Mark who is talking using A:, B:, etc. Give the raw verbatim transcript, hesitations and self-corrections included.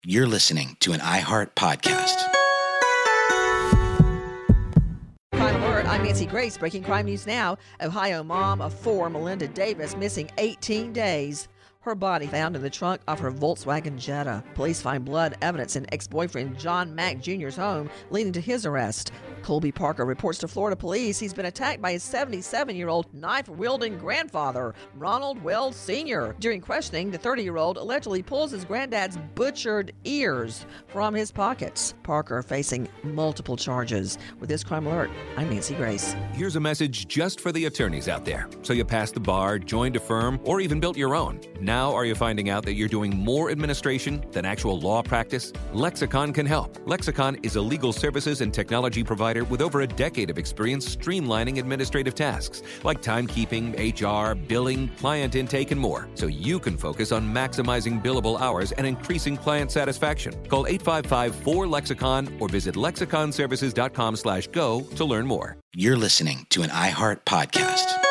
A: You're listening to an iHeart podcast.
B: Crime Alert, I'm Nancy Grace. Breaking crime news now. Ohio mom of four, Melinda Davis, missing eighteen days. Her body found in the trunk of her Volkswagen Jetta. Police find blood evidence in ex-boyfriend John Mack Junior's home, leading to his arrest. Colby Parker reports to Florida police he's been attacked by his seventy-seven-year-old knife-wielding grandfather, Ronald Wells Senior During questioning, the thirty-year-old allegedly pulls his granddad's butchered ears from his pockets. Parker facing multiple charges. With this Crime Alert, I'm Nancy Grace.
C: Here's a message just for the attorneys out there. So you passed the bar, joined a firm, or even built your own. Now are you finding out that you're doing more administration than actual law practice? Lexicon can help. Lexicon is a legal services and technology provider with over a decade of experience streamlining administrative tasks like timekeeping, H R, billing, client intake, and more, so you can focus on maximizing billable hours and increasing client satisfaction. Call eight five five, four, Lexicon or visit lexicon services dot com slash go to learn more.
A: You're listening to an iHeart podcast.